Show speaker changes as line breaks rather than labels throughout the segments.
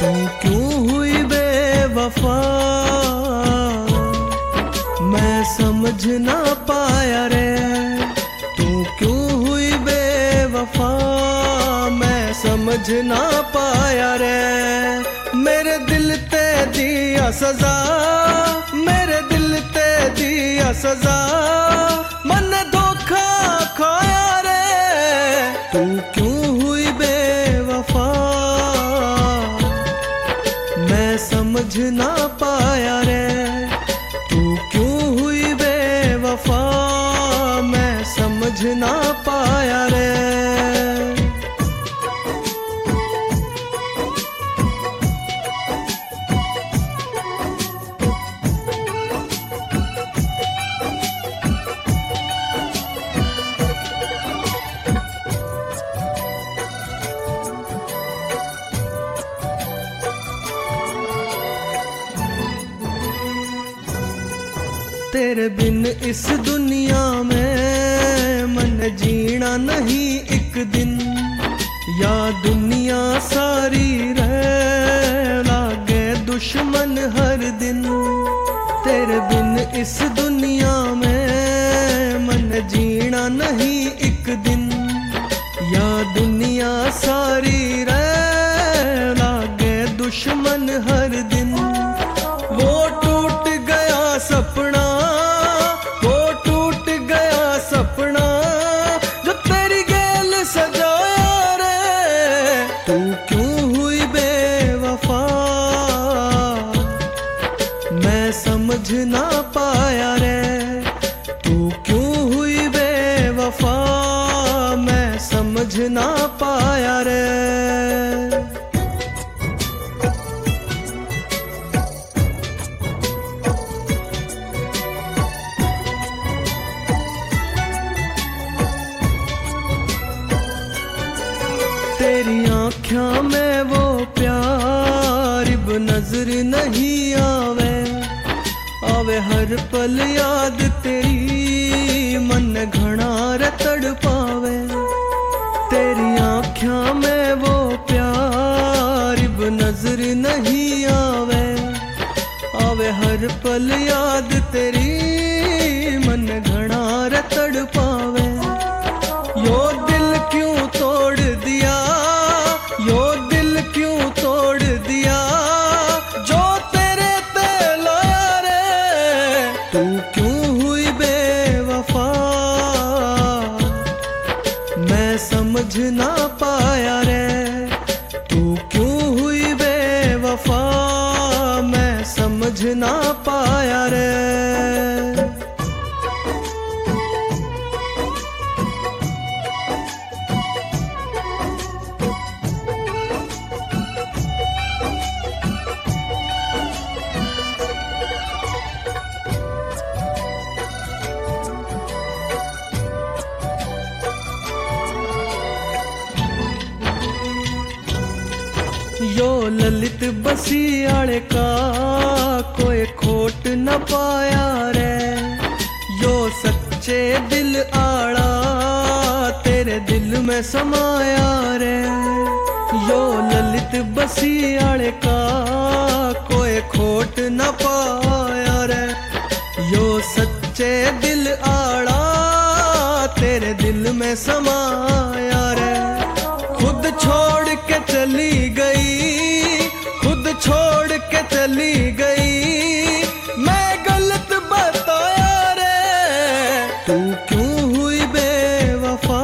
तू क्यों हुई बेवफा, मैं समझ ना पाया रे। तू क्यों हुई बेवफा, मैं समझ ना पाया रे। मेरे दिल ते दिया सजा, मेरे दिल ते दिया सजा, मन धोखा खाया रे। तू क्यों हुई बेवफा, मैं समझ ना पाया रे। तू क्यों हुई बेवफा, मैं समझ ना पाया रे। तेरे बिन इस दुनिया में मन जीना नहीं एक दिन, या दुनिया सारी रह लागे दुश्मन हर दिन। तेरे बिन इस दुनिया में मन जीना नहीं एक दिन, या दुनिया सारी रह लागे दुश्मन हर दिन। वो टूट गया सपना, वो टूट गया सपना, जो तेरी गैल सजाया रे। तू क्यों हुई बेवफा, मैं समझ ना पाया रे। तू क्यों हुई बेवफा, मैं समझ ना पाया रे। तेरी आँखों में वो प्यार अब नजर नहीं आवे, आवे हर पल याद तेरी, मन घना रे तड़पावे। तेरी आँखों में वो प्यार अब नजर नहीं आवे, आवे हर पल याद तेरी, मन घना रे तड़पावे। यो दिल क्यों तोड़ दिया, यो दिल क्यों तोड़ दिया, जो तेरे ते लाया रे। तू क्यों हुई बेवफा, मैं समझ ना पाया रे। तू क्यों हुई बेवफा, मैं समझ ना पाया रे। यो ललित बसियाड़े का कोई खोट न पाया रे। यो सच्चे दिल आड़ा तेरे दिल में समाया रे। यो ललित बसियाड़े का कोई खोट न पाया रे। यो सच्चे दिल आड़ा तेरे दिल में समाया रे। खुद छोड़ के चली गई, खुद छोड़ के चली गई, मैं गलत बताया रे। तू क्यों हुई बेवफा,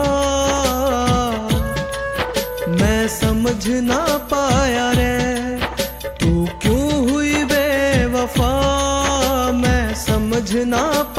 मैं समझ ना पाया रे। तू क्यों हुई बेवफा, मैं समझ ना